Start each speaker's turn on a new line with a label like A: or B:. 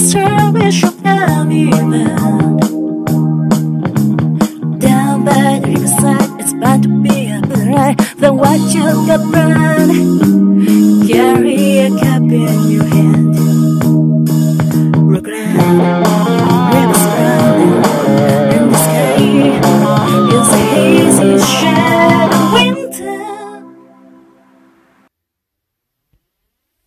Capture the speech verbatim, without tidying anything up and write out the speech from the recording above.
A: sure we should have even. Down by the riverside, it's bound to be a better ride than what you got brand. Carry a cup in your hand. Regret.